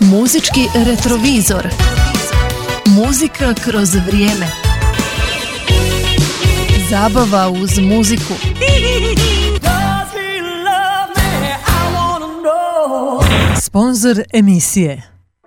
Muzički retrovizor. Muzika kroz vrijeme. Zabava uz muziku. Sponzor emisije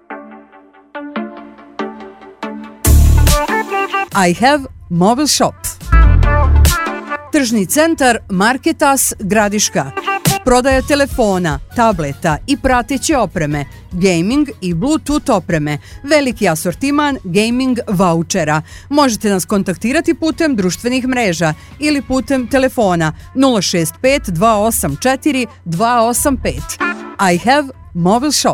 I Have Mobile Shop. Tržni centar Marketas Gradiška. Prodaja telefona, tableta i prateće opreme, gaming i bluetooth opreme, veliki asortiman gaming vouchera. Možete nas kontaktirati putem društvenih mreža ili putem telefona 065 284 285. I Have Mobile Shop.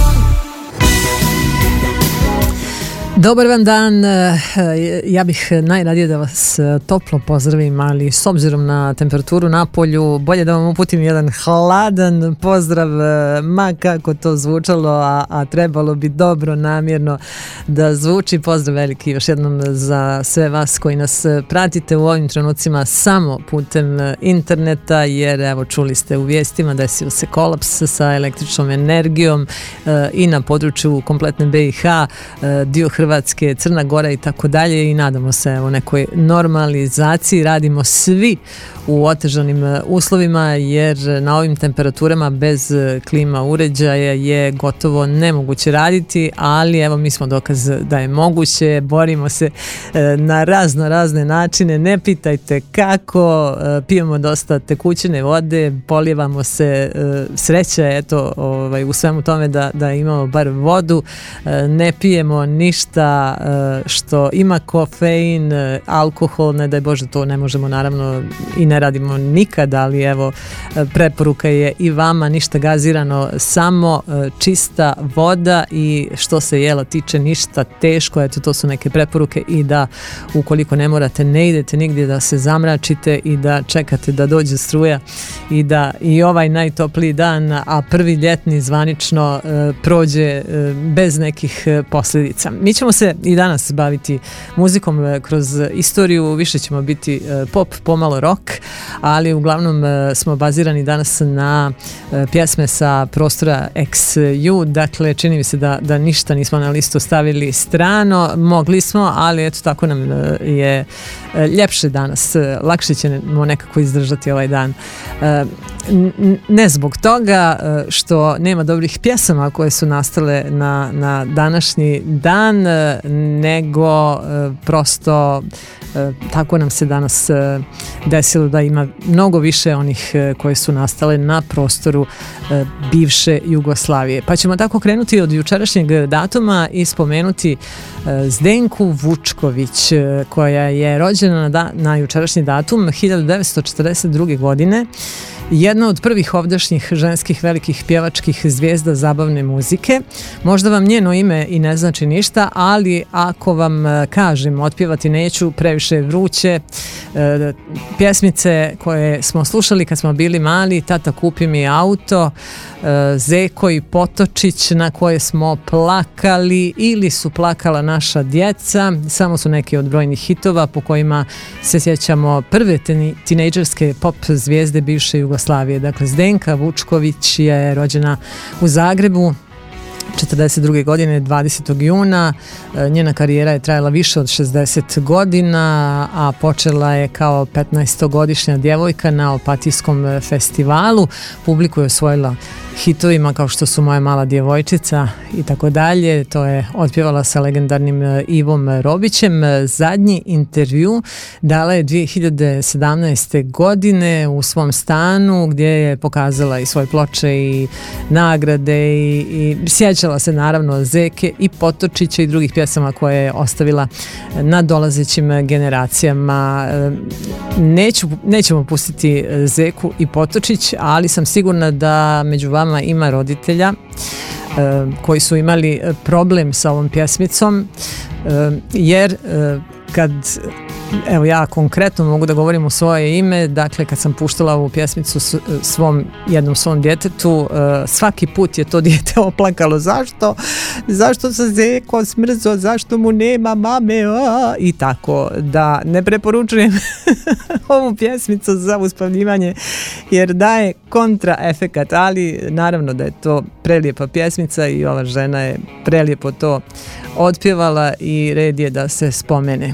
Dobar vam dan, ja bih najradije da vas toplo pozdravim, ali s obzirom na temperaturu na polju, bolje da vam uputim jedan hladan pozdrav, ma kako to zvučalo, a trebalo bi dobro namjerno da zvuči. Pozdrav veliki još jednom za sve vas koji nas pratite u ovim trenucima samo putem interneta, jer evo čuli ste u vijestima desio se kolaps sa električnom energijom i na području kompletne BiH, dio Hrvatske, Crna Gora i tako dalje, i nadamo se o nekoj normalizaciji. Radimo svi u otežanim uslovima, jer na ovim temperaturama bez klima uređaja je gotovo nemoguće raditi, ali evo mi smo dokaz da je moguće. Borimo se na razne načine, ne pitajte kako, pijemo dosta tekućine vode, polijevamo se, sreća eto u svemu tome da imamo bar vodu, ne pijemo ništa što ima kofein, alkohol, ne daj Bože, to ne možemo naravno i ne radimo nikad, ali evo preporuka je i vama, ništa gazirano, samo čista voda, i što se jela tiče ništa teško, eto to su neke preporuke, i da ukoliko ne morate, ne idete nigdje, da se zamračite i da čekate da dođe struja i da i ovaj najtopliji dan, a prvi ljetni zvanično, prođe bez nekih posljedica. Mi ćemo se i danas baviti muzikom kroz istoriju, više ćemo biti pop, pomalo rock, ali uglavnom smo bazirani danas na pjesme sa prostora XU, dakle čini mi se da ništa nismo na listu stavili strano, mogli smo, ali eto tako nam je ljepše danas, lakše ćemo nekako izdržati ovaj dan. Ne zbog toga što nema dobrih pjesama koje su nastale na današnji dan, nego prosto tako nam se danas desilo da ima mnogo više onih koje su nastale na prostoru bivše Jugoslavije. Pa ćemo tako krenuti od jučerašnjeg datuma i spomenuti Zdenku Vučković, koja je rođena na jučerašnji datum 1942. godine. Jedna od prvih ovdašnjih ženskih velikih pjevačkih zvijezda zabavne muzike. Možda vam njeno ime i ne znači ništa, ali ako vam kažem, otpjevati neću, previše je vruće. Pjesmice koje smo slušali kad smo bili mali, Tata kupi mi auto, Zeko i Potočić, na koje smo plakali ili su plakala naša djeca, samo su neki od brojnih hitova po kojima se sjećamo prve tinejdžerske pop zvijezde bivše Jugoslavije. Dakle, Zdenka Vučković je rođena u Zagrebu 1942. godine 20. juna. Njena karijera je trajala više od 60 godina, a počela je kao 15-godišnja djevojka na Opatijskom festivalu. Publiku je osvojila hitovima kao što su Moja mala djevojčica i tako dalje. To je otpjevala sa legendarnim Ivom Robićem. Zadnji intervju dala je 2017. godine u svom stanu, gdje je pokazala i svoje ploče i nagrade i sjećala se naravno Zeke i Potočića i drugih pjesama koje je ostavila na dolazećim generacijama. Nećemo pustiti Zeku i Potočić, ali sam sigurna da među vama ima roditelja koji su imali problem sa ovom pjesmicom, jer kad evo ja konkretno mogu da govorim u svoje ime, dakle kad sam puštala ovu pjesmicu jednom svom djetetu, svaki put je to dijete oplakalo, zašto se zeko smrzo, zašto mu nema mame, i tako da ne preporučujem ovu pjesmicu za uspavljivanje jer daje kontra efekat, ali naravno da je to prelijepa pjesmica i ova žena je prelijepo to otpjevala i red je da se spomene.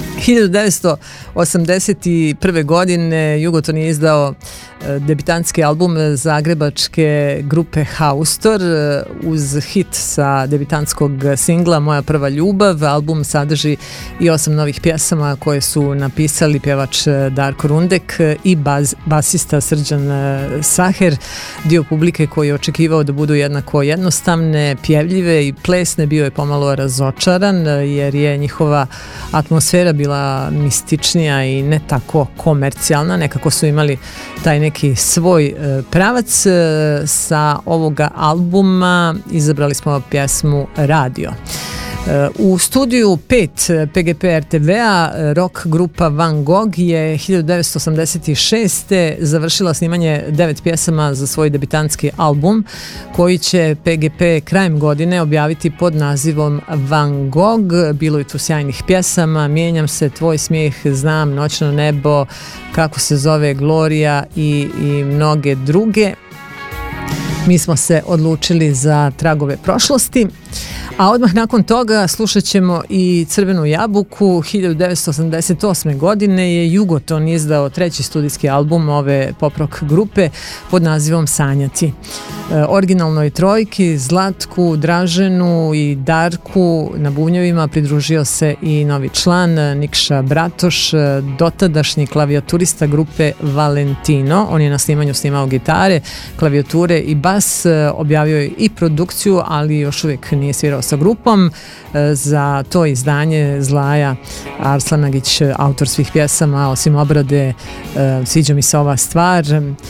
1981. godine Jugoton je izdao debitantski album zagrebačke grupe Haustor uz hit sa debitantskog singla Moja prva ljubav. Album sadrži i 8 novih pjesama koje su napisali pjevač Darko Rundek i basista Srđan Saher. Dio publike koji je očekivao da budu jednako jednostavne, pjevljive i plesne bio je pomalo razočaran jer je njihova atmosfera bila mističnija i ne tako komercijalna. Nekako su imali taj neki svoj pravac. Sa ovoga albuma izabrali smo pjesmu Radio. U studiju 5 PGP RTV-a rock grupa Van Gogh je 1986. završila snimanje 9 pjesama za svoj debitantski album koji će PGP krajem godine objaviti pod nazivom Van Gogh. Bilo je tu sjajnih pjesama, Mijenjam se, Tvoj smijeh, Znam, Noćno nebo, Kako se zove, Gloria i mnoge druge. Mi smo se odlučili za Tragove prošlosti. A odmah nakon toga slušat ćemo i Crvenu jabuku. 1988. godine je Jugoton izdao 3. studijski album ove pop-rock grupe pod nazivom Sanjati. Originalnoj trojki Zlatku, Draženu i Darku na bubnjevima pridružio se i novi član Nikša Bratoš, dotadašnji klavijaturista grupe Valentino. On je na snimanju snimao gitare, klavijature i bas, objavio je i produkciju, ali još uvijek nije svirao sa grupom. Za to izdanje Zlaja Arslanagić, autor svih pjesama, osim obrade Sviđa mi se ova stvar,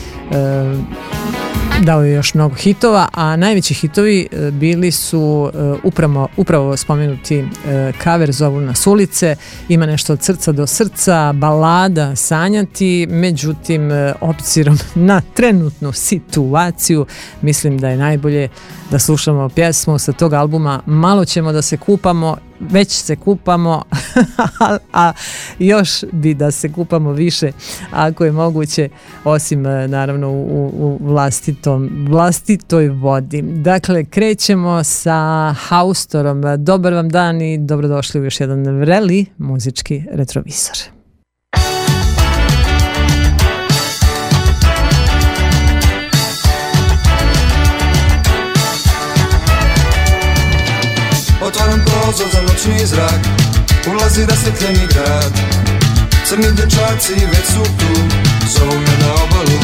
dao je još mnogo hitova, a najveći hitovi bili su upravo spomenuti cover Zovu nas ulice, Ima nešto od srca do srca, balada Sanjati. Međutim, obzirom na trenutnu situaciju, mislim da je najbolje da slušamo pjesmu sa tog albuma. Malo ćemo da se kupamo, već se kupamo, a još bi da se kupamo više ako je moguće, osim naravno u vlastitoj vodi. Dakle, krećemo sa Haustorom. Dobar vam dan i dobrodošli u još jedan vreli muzički retrovizor. Otvaram prozor za noćni zrak, ulazi rasvjetljeni grad. Crni dječaci već su tu, zovu me na obalu.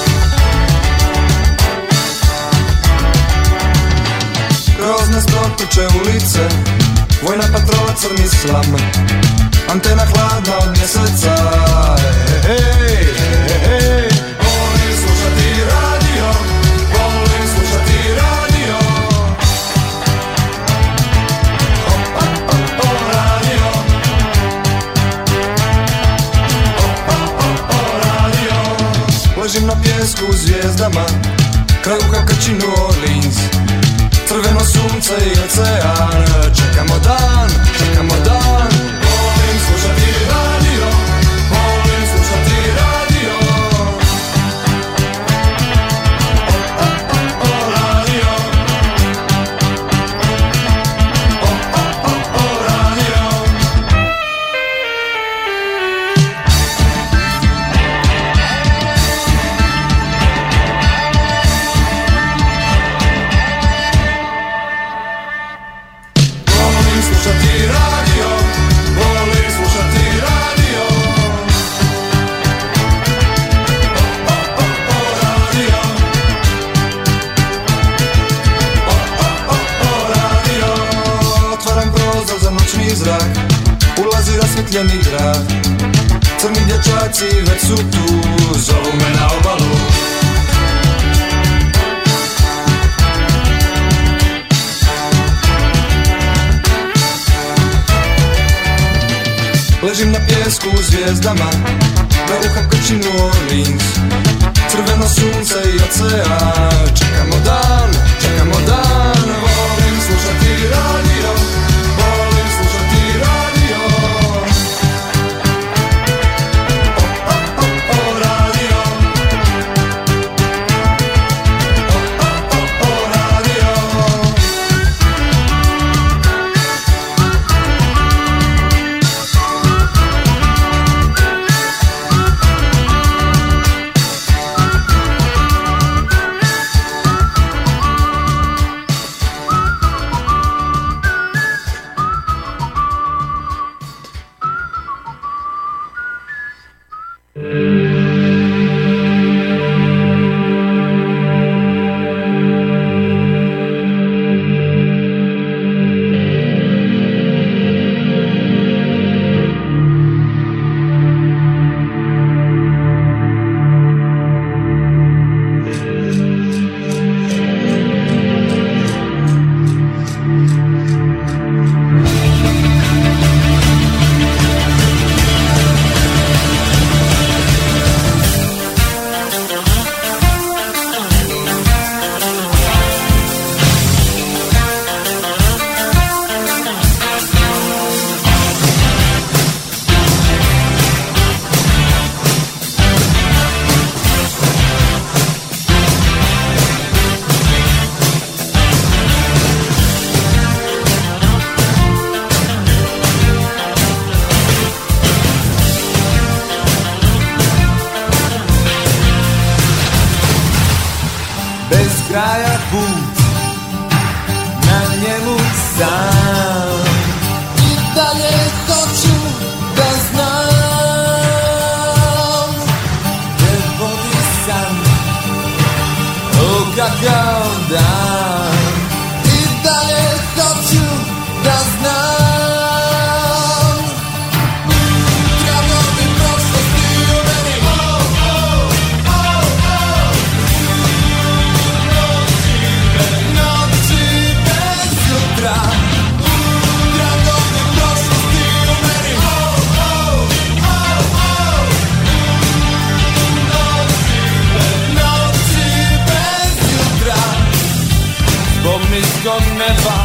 Kroz nas protuče ulice, vojna patrola crni slam. Antena hladna od mjeseca, hej, hej, hej. Volim slušati radio, volim slušati radio. Ležim na pjesku u zvijezdama, kraj uha krči New Orleans. Crveno sunce i ocean, čekamo dan, čekamo dan. Volim slušati radio, volim slušati radio. Radio. Radio. Zrak, ulazi rasvjetljeni grad. Crni dječaci već su tu, zovu me na obalu. Ležim na pjesku pijesku zvijezdama, na uha krči New Orleans, crveno sunce i ocean. Čekamo dan, volim slušati radio, volim slušati radio. Radio. Radio. kraja put, na njemu sam. I dalje hoću da znam, te vodi san, o kakav dan. I dalje hoću da znam, tragovi prošlosti u meni. Noći bez jutra, tragovi prošlosti u meni. Noći bez jutra, zbog niskog neba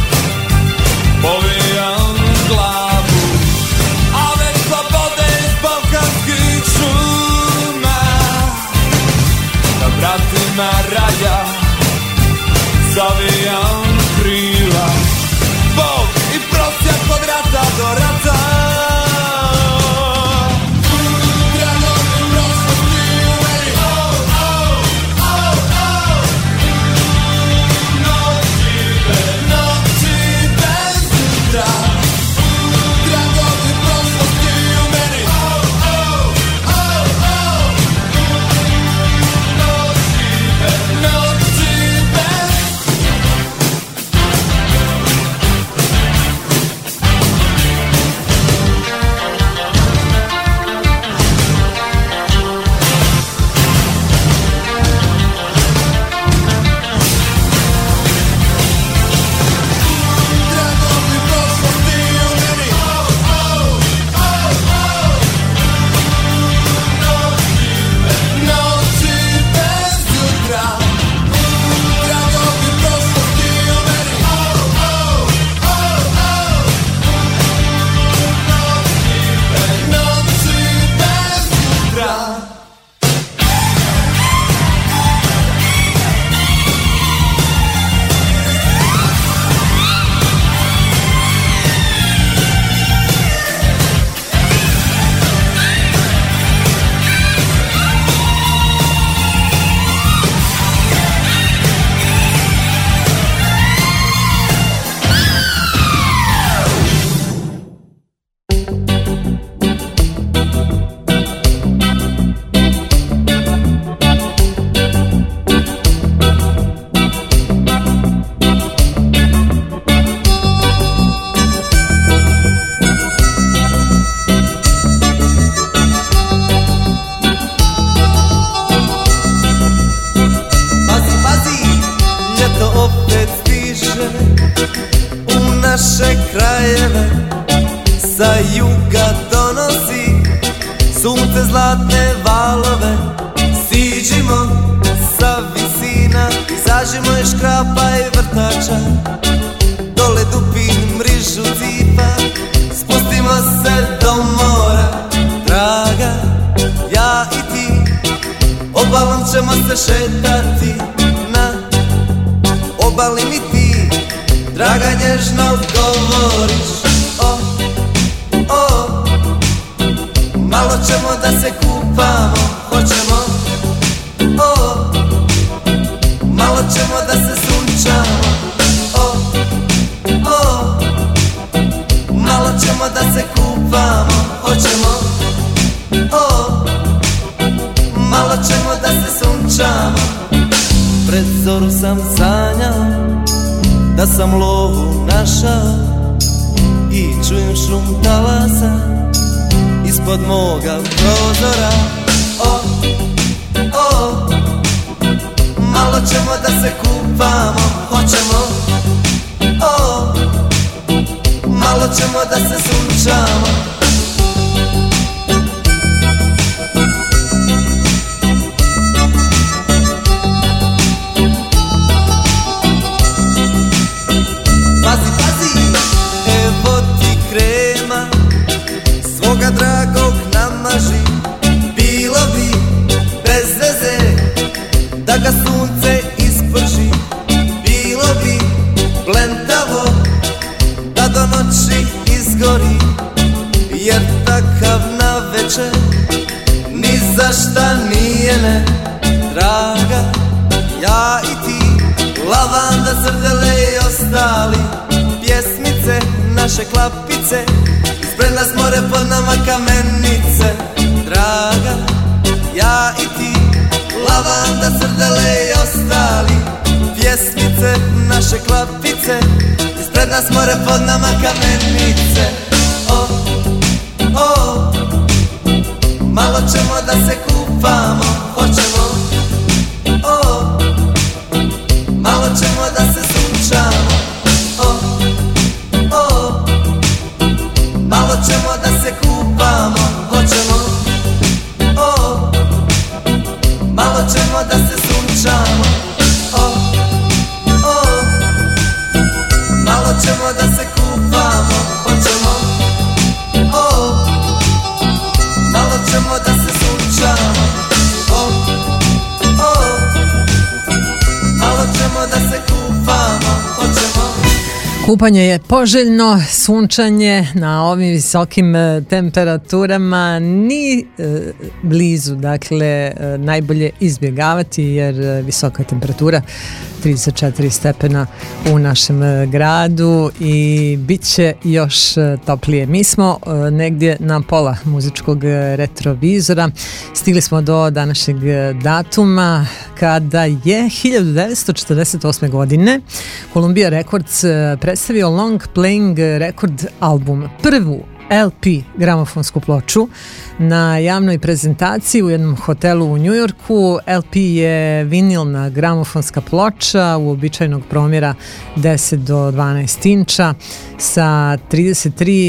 povijam glavu, a već slobode iz balkanskih šuma. Na vratima raja zavijam krila, Bog i prosjak od rata do rata. Tragovi prošlosti u meni. Noći bez jutra, tragovi prošlosti u meni. Noći bez. Tragovi prošlosti u meni. Noći bez jutra, tragovi prošlosti u meni. Noći bez jutra. Pazi, pazi, ljeto opet stiže u naše krajeve, sa juga donosi zlatne valove, siđimo sa visina, izađimo iz škrapa i vrtača, dole dupin mrižu cipa, spustimo se do mora, draga, ja i ti, obalom ćemo se šetati, na obali mi ti, draga, nježno govoriš, malo ćemo da se kupamo, hoćemo, malo ćemo da se sunčamo, malo ćemo da se kupamo, hoćemo, malo ćemo da se sunčamo. Pred zoru sam sanjao da sam lovu našao i čujem šum talasa ispod moga prozora. Malo ćemo da se kupamo, hoćemo, malo ćemo da se sunčamo. Pazi, pazi, evo ti krema, svoga dragog namaži, bilo bi bez veze da ga sunce isprži, bilo bi blentavo da do noći izgori, jer takav na večer ni za šta nije, ne, draga, ja i ti, lavanda, srdele i ostali, pjesmice, naše klapice, ispred nas more, pod nama kamenice, draga, ja i ti, lavanda, srdele i ostali, pjesmice, naše klapice, ispred nas more, pod nama kamenice. Malo ćemo da se kupamo, hoćemo, malo ćemo da se sunčamo, malo ćemo da se kupamo, hoćemo, malo ćemo da se sunčamo, malo ćemo da se kupamo, hoćemo, malo ćemo da se sunčamo, malo ćemo da se kupamo, hoćemo. Kupanje je poželjno, sunčanje na ovim visokim temperaturama ni blizu, dakle najbolje izbjegavati jer visoka temperatura 34 stepena u našem gradu i bit će još toplije. Mi smo negdje na pola muzičkog retrovizora. Stigli smo do današnjeg datuma kada je 1948. godine Columbia Records predstavio long playing record album, prvu LP gramofonsku ploču na javnoj prezentaciji u jednom hotelu u Njujorku. LP je vinilna gramofonska ploča uobičajenog promjera 10 do 12 inča sa 33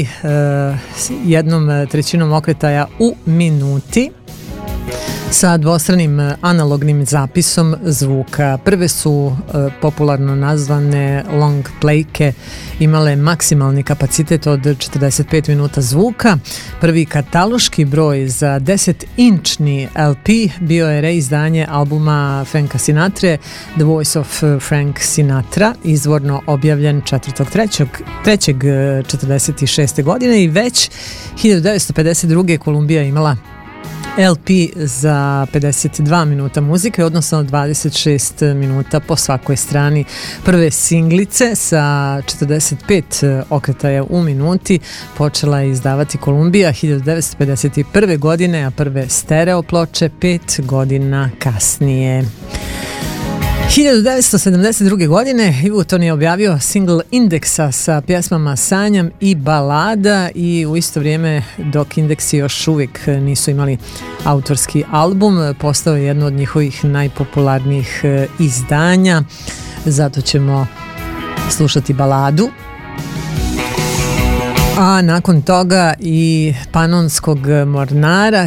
1/3 okretaja u minuti sa dvostranim analognim zapisom zvuka. Prve su popularno nazvane long playke imale maksimalni kapacitet od 45 minuta zvuka. Prvi kataloški broj za 10-inčni LP bio je reizdanje albuma Franka Sinatre The Voice of Frank Sinatra, izvorno objavljen 4.3.46. godine i već 1952. Columbia imala LP za 52 minuta muzike, odnosno 26 minuta po svakoj strani. Prve singlice sa 45 okretaja u minuti počela je izdavati Columbia 1951. godine, a prve stereo ploče 5 godina kasnije. 1972. godine Ivuton je objavio single Indeksa sa pjesmama Sanjam i Balada i u isto vrijeme dok Indeksi još uvijek nisu imali autorski album, postao je jedno od njihovih najpopularnijih izdanja. Zato ćemo slušati baladu. A nakon toga i Panonskog mornara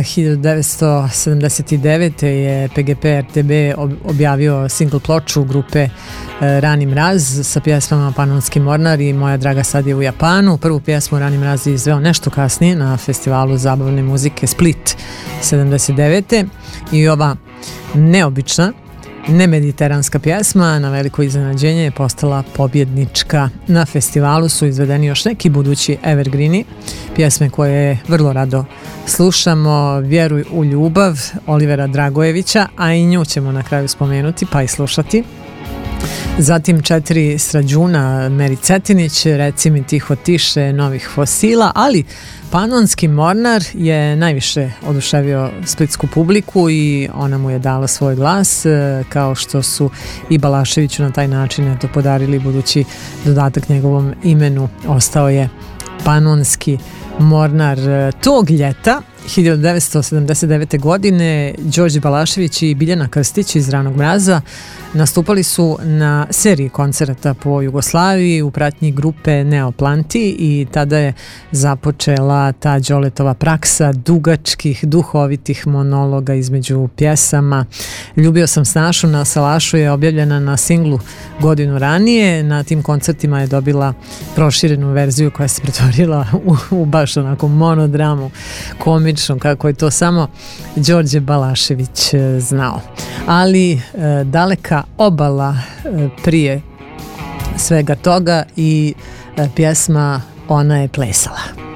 1979. je PGP RTB objavio single ploču grupe Rani mraz sa pjesmama Panonski mornar i Moja draga sad je u Japanu. Prvu pjesmu Rani mraz je izveo nešto kasnije na festivalu zabavne muzike Split 79. I ova neobična nemediteranska pjesma na veliko iznenađenje je postala pobjednička. Na festivalu su izvedeni još neki budući evergreeni, pjesme koje vrlo rado slušamo. Vjeruj u ljubav Olivera Dragojevića, a i nju ćemo na kraju spomenuti pa i slušati. Zatim 4 Srađuna Meri Cetinić, Reci mi tiho tiše Novih fosila, ali Panonski mornar je najviše oduševio splitsku publiku i ona mu je dala svoj glas, kao što su i Balaševiću na taj način podarili budući dodatak njegovom imenu. Ostao je Panonski mornar. Tog ljeta 1979. godine Đorđe Balašević i Biljana Krstić iz Ranog mraza nastupali su na seriji koncerata po Jugoslaviji u pratnji grupe Neoplanti i tada je započela ta Đoletova praksa dugačkih, duhovitih monologa između pjesama. Ljubio sam Snašu na salašu je objavljena na singlu godinu ranije. Na tim koncertima je dobila proširenu verziju koja se pretvorila u baš onako monodramu, komičnu, kako je to samo Đorđe Balašević znao. Ali daleka obala prije svega toga i pjesma Ona je plesala.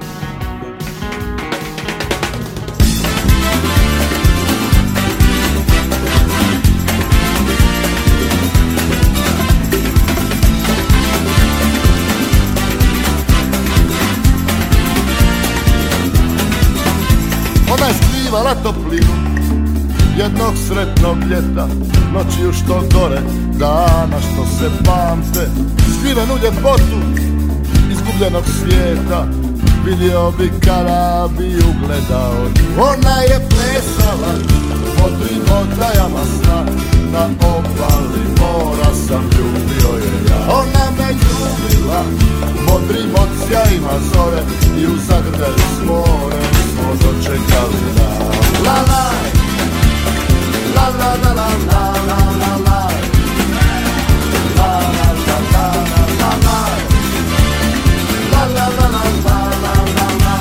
Ona je skrivala toplinu jednog sretnog ljeta, noći u što gore, dana što se pamte, skrivenu ljepotu izgubljenog svijeta, vidio bi kada bi ugledao nju. Ona je plesala modrim odajama sna, na obali mora sam ljubio je ja. Ona me ljubila modrim odsjajima zore i u zagrljaju s morem smo dočekali dan. La la la la la la la la la la la la la la la la la la la la.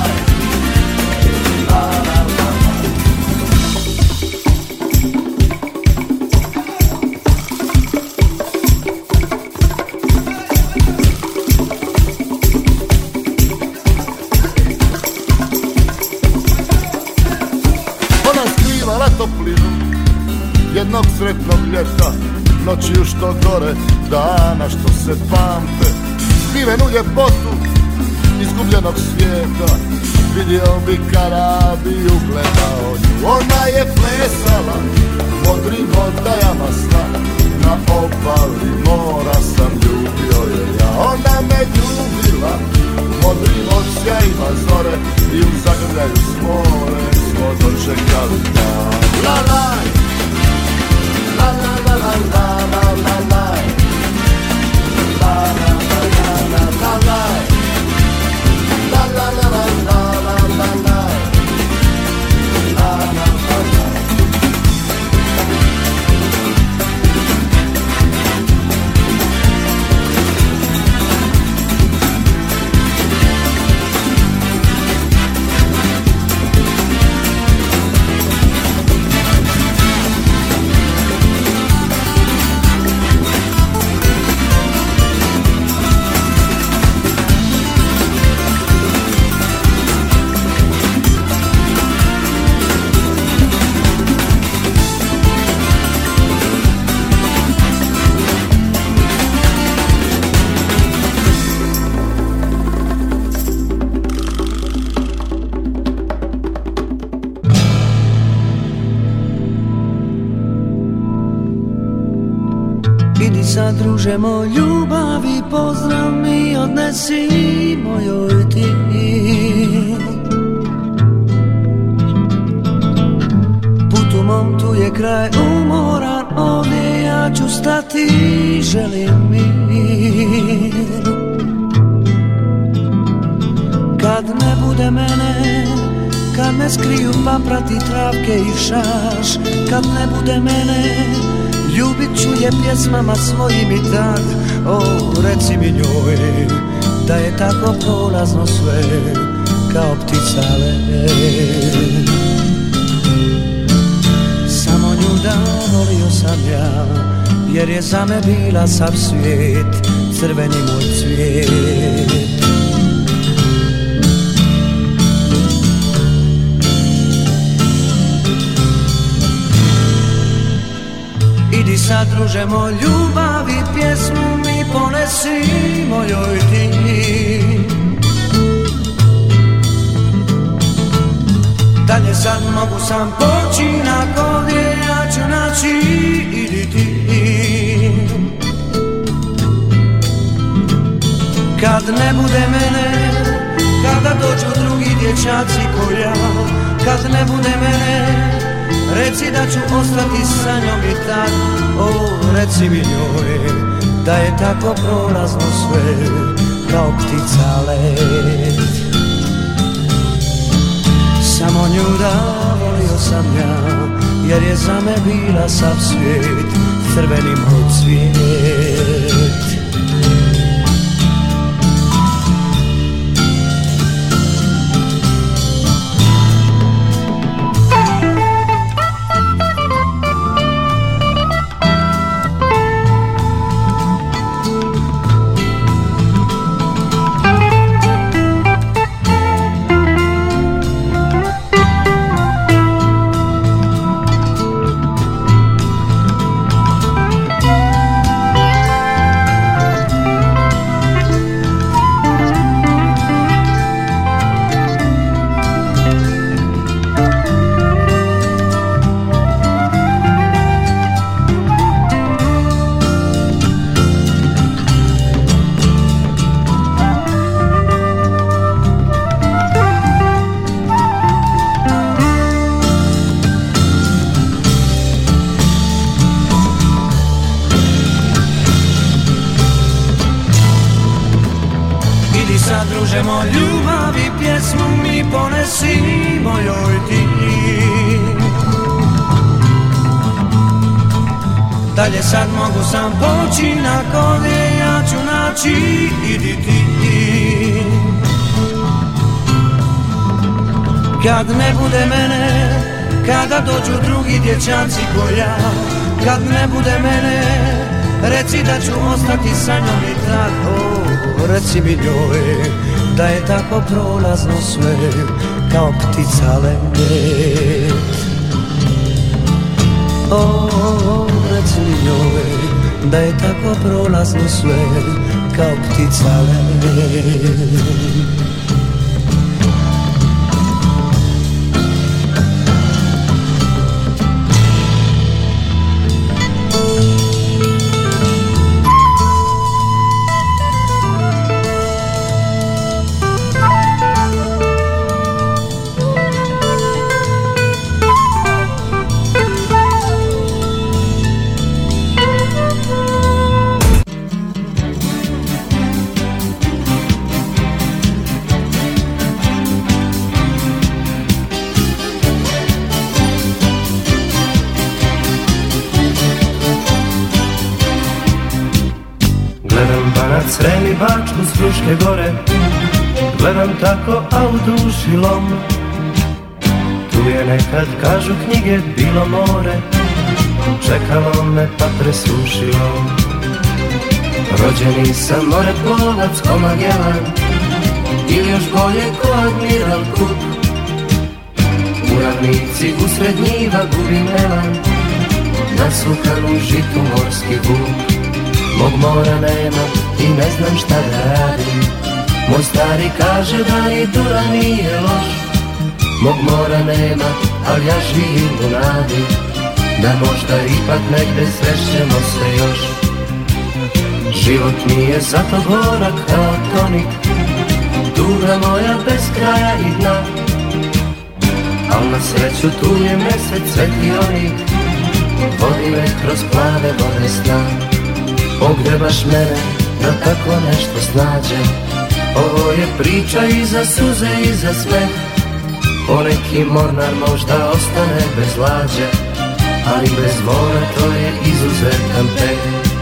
Ona skrivala toplinu jednog sretnog ljeta, noći u što gore, dana što se pamte, skrivenu ljepotu izgubljenog svijeta, vidio bi kada bi ugledao nju. Ona je plesala modrim odajama sna, na obali mora sam ljubio je ja. Ona me ljubila modrim odsjajima zore i u zagrljaju s morem smo dočekali dan. La la la la la la la la la la la la la la la la. Sad družemo ljubavi, pozdrav mi odnesi mojoj ti. Put u mom tu je kraj umoran, ovdje ja ću stati, želim mir. Kad ne bude mene, kad me skriju paprati, travke i šaš. Kad ne bude mene, ljubit ću je pjesmama svojim i tad. O, reci mi njoj da je tako prolazno sve, kao ptica let. Samo nju da volio sam ja, jer je za me bila sav svijet, crveni moj cvijet. Idi sad, druže moj, ljubavi, pjesmu mi ponesi mojoj ti. Dalje sad mogu sam poći, na kodje ja ću naći, idi ti. Kad ne bude mene, kada dođu drugi dječaci ko ja. Kad ne bude mene, reci da ću ostati sa njom i tad. O, reci mi njoj da je tako prolazno sve, kao ptica let. Samo nju da volio sam ja, jer je za me bila sav svijet, crveni moj cvijet. Ljubavi, pjesmu mi ponesi mojoj ti. Dalje sad mogu sam poći, na kodje ja ću naći, idi ti. Kad ne bude mene, kada dođu drugi dječaci ko ja. Kad ne bude mene, reci da ću ostati sa njom i tako. Reci mi njoj da je tako prolazno sve, kao ptica let. O, reci mi njoj da je tako prolazno sve, kao ptica let. Sremi Bačku s Fruške gore, gledam tako, a u duši lom. Tu je nekad, kažu knjige, bilo more, čekalo me pa presušilo. Rođeni sam moreplovac ko Magellan, ili još bolje ko Admiral Cook. U ravnici usred njiva gubim elan, naslukan u žitu morski vuk. Mog mora nema i ne znam šta da radim. Moj stari kaže da ni Dura nije loš. Mog mora nema, ali ja živim u nadi da možda ipak negde srećemo se još. Život nije zato gorak kao tonik, tuga moja bez kraja i dna. Al na sreću tu je mesec svetionik, vodi me kroz plave vode sna. Pogrebaš mene da tako nešto snađe, Ovo je priča i za suze i za smeh. Poneki mornar možda ostane bez lađe, ali bez mora to je izuzetan peh.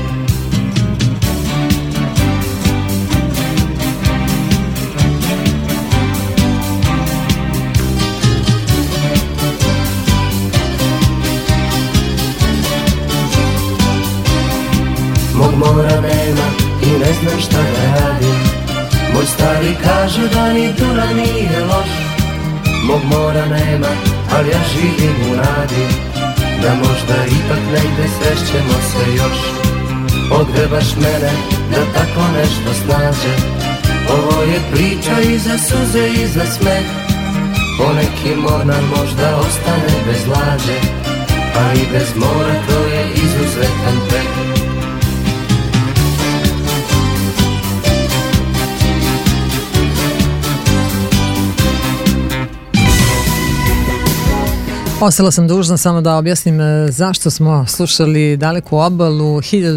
Mog mora nema i ne znam šta da radim. Moj stari kaže da ni Dunav nije loš. Mog mora nema, ali ja živim u nadi da možda ipak negde srećemo se još. Pogrebaš mene da tako nešto snađe. Ovo je priča i za suze i za smeh. Poneki mornar možda ostane bez lađe, ali bez mora to je izuzetan peh. Ostala sam dužna samo da objasnim zašto smo slušali Daleku obalu.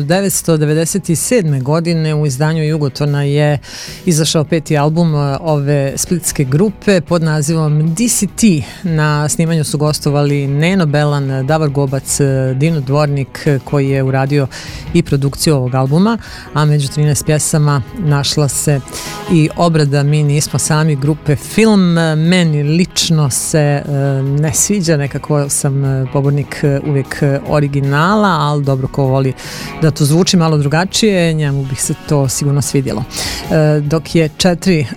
1997. godine u izdanju Jugotona je izašao 5. album ove splitske grupe pod nazivom DCT. Na snimanju su gostovali Neno Belan, Davor Gobac, Dino Dvornik koji je uradio i produkciju ovog albuma, a među 13 pjesama našla se i obrada Mi nismo sami grupe Film. Meni lično se ne sviđa, nekako sam pobornik uvijek originala, ali dobro, ko voli da to zvuči malo drugačije, njemu bi se to sigurno svidjelo. Dok je četiri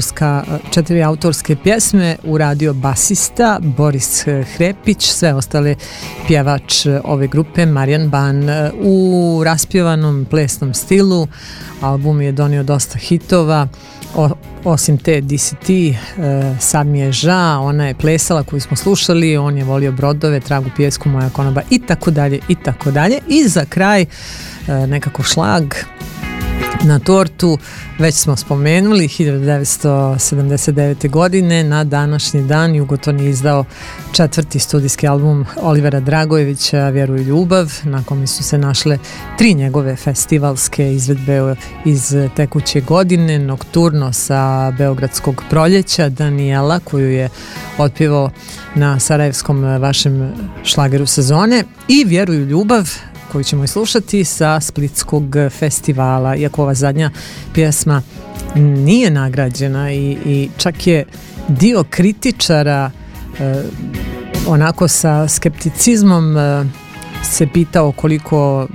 autorske pjesme uradio basista Boris Hrepić, sve ostale pjevač ove grupe Marijan Ban. U raspjevanom plesnom stilu album je donio dosta hitova. Osim te DCT, Sad mi je ža, Ona je plesala koju smo slušali, On je volio brodove, Tragu pijesku, Moja konoba i tako dalje i tako dalje. I za kraj nekako šlag na tortu, već smo spomenuli, 1979. godine na današnji dan Jugoton je izdao 4. studijski album Olivera Dragojevića, Vjeruj ljubav, na kome su se našle 3 njegove festivalske izvedbe iz tekuće godine: Nokturno sa Beogradskog proljeća, Danijela koju je otpjevao na sarajevskom vašem šlageru sezone i Vjeruj ljubav koju ćemo i slušati sa Splitskog festivala. Iako ova zadnja pjesma nije nagrađena i čak je dio kritičara onako sa skepticizmom se pitao koliko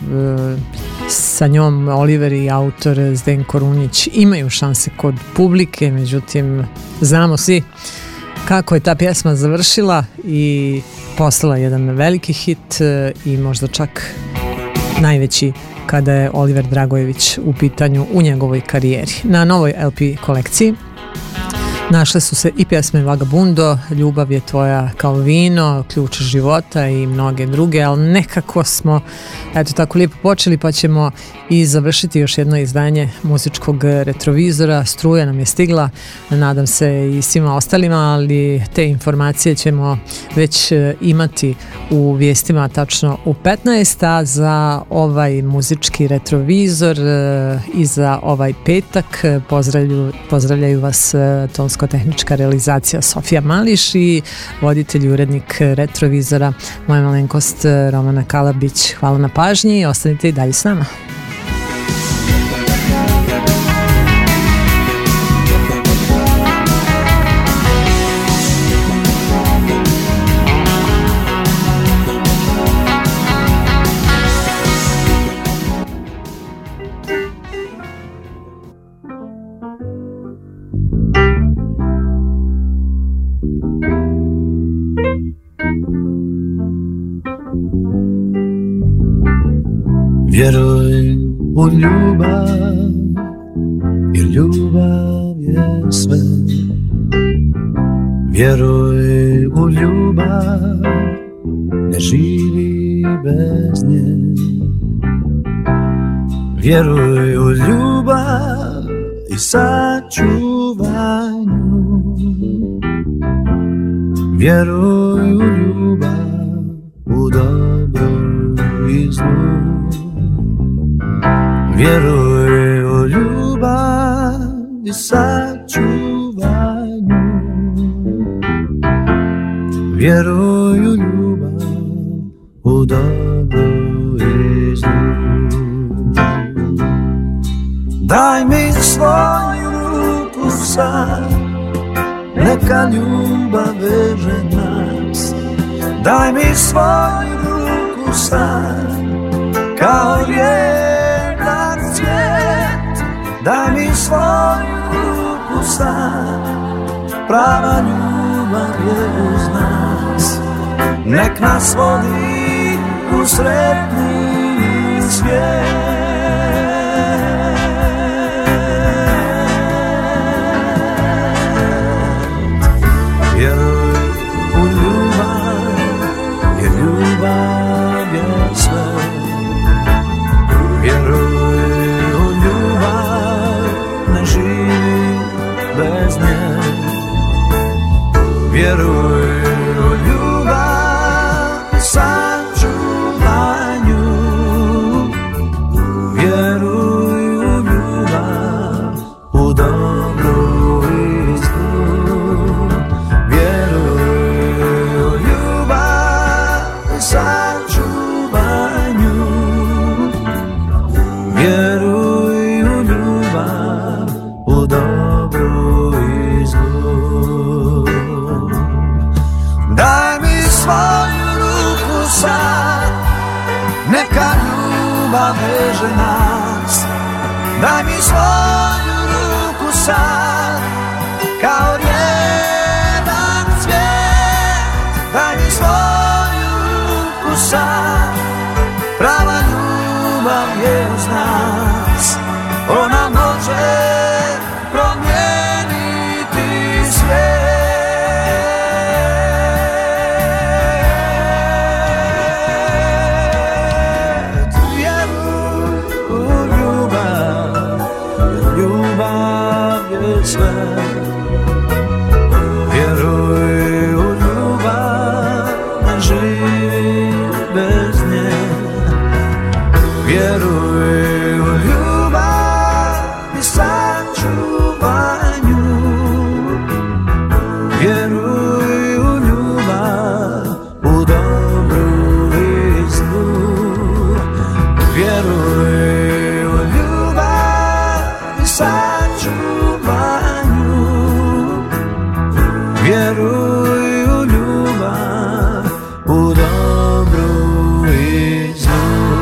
sa njom Oliver i autor Zdenko Runjić imaju šanse kod publike, međutim znamo svi kako je ta pjesma završila i postala jedan veliki hit i možda čak najveći kada je Oliver Dragojević u pitanju u njegovoj karijeri. Na novoj LP kolekciji našle su se i pjesme Vagabundo, Ljubav je tvoja kao vino, Ključ života i mnoge druge, ali nekako smo eto tako lijepo počeli, pa ćemo i završiti još jedno izdanje muzičkog retrovizora. Struja nam je stigla, nadam se i svima ostalima, ali te informacije ćemo već imati u vijestima tačno u 15, a za ovaj muzički retrovizor i za ovaj petak pozdravljaju vas tonsko-tehnička realizacija Sofija Mališ i voditelj i urednik retrovizora, moja malenkost Romana Kalabić. Hvala na pažnji i ostanite i dalje s nama. Vjeruj u ljubav, jer ljubav je sve. Vjeruj u ljubav, ne živi bez nje. Vjeruj u ljubav i sačuvaj nju. Vjeruj u ljubav, u dobro i zlu. Vjeruj u ljubav i i sačuvanju. Vjeruj u ljubav, u dobru i zlu. Daj mi svoju ruku sad, neka ljubav veže nas. Daj mi svoju ruku sad, kao jedan cvijet. Daj mi svoju ruku sad, prava ljubav je uz nas. Nek nas vodi u sretni svijet. Vjeruj u ljubav, jer ljubav je sve. Vjeruj u ljubav, ne živi bez nje. Vjeruj u ljubav i sačuvanju. Vjeruj u ljubav, u dobru i zlu. Vjeruj u ljubav i sačuvanju. Vjeruj u ljubav, u dobru i zlu. Daj mi svoju ruku sad, neka ljubav veže nas. Daj mi svoju ruku sad, kao jedan cvijet. Daj mi svoju ruku sad, prava ljubav je uz nas. Ona može promijeniti svijet. Sve. Vjeruj u ljubav, ne živi bez nje. Vjeruj u ljubav i sačuvanju. Vjeruj u ljubav, u dobru i zlu. Vjeruj u ljubav i sačuvanju. Vjeruj u ljubav, u dobru i zlu.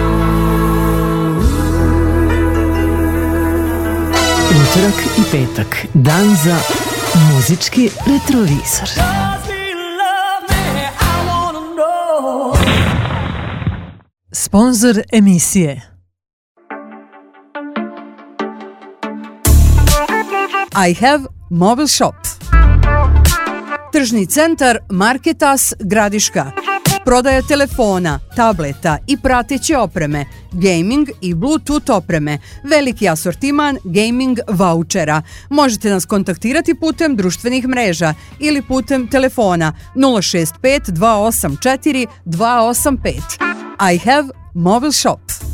Utorak i petak, dan za muzički retrovizor. Sponzor emisije I have Mobile Shop. Tržni centar Marketas Gradiška. Prodaja telefona, tableta i prateće opreme, gaming i bluetooth opreme, veliki asortiman gaming vouchera. Možete nas kontaktirati putem društvenih mreža ili putem telefona 065 284 285. I have Mobile Shop.